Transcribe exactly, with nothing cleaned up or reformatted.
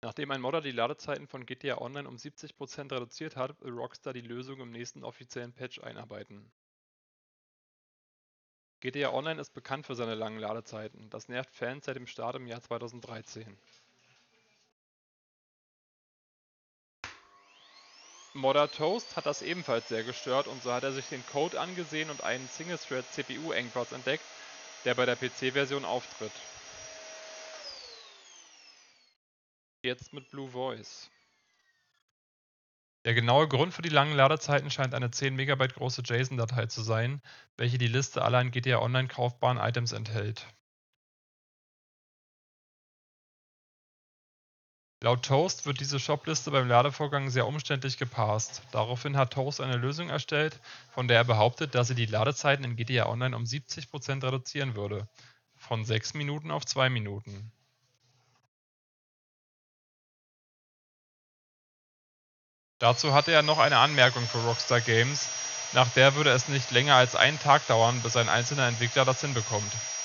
Nachdem ein Modder die Ladezeiten von G T A Online um siebzig Prozent reduziert hat, will Rockstar die Lösung im nächsten offiziellen Patch einarbeiten. G T A Online ist bekannt für seine langen Ladezeiten. Das nervt Fans seit dem Start im Jahr zweitausenddreizehn. Modder Toast hat das ebenfalls sehr gestört und so hat er sich den Code angesehen und einen Single-Thread-C P U-Engpass entdeckt, der bei der P C-Version auftritt. Jetzt mit Blue Voice. Der genaue Grund für die langen Ladezeiten scheint eine zehn Megabyte große JSON-Datei zu sein, welche die Liste aller in G T A Online kaufbaren Items enthält. Laut Toast wird diese Shopliste beim Ladevorgang sehr umständlich geparst. Daraufhin hat Toast eine Lösung erstellt, von der er behauptet, dass sie die Ladezeiten in G T A Online um siebzig Prozent reduzieren würde. Von sechs Minuten auf zwei Minuten. Dazu hatte er noch eine Anmerkung für Rockstar Games, nach der würde es nicht länger als einen Tag dauern, bis ein einzelner Entwickler das hinbekommt.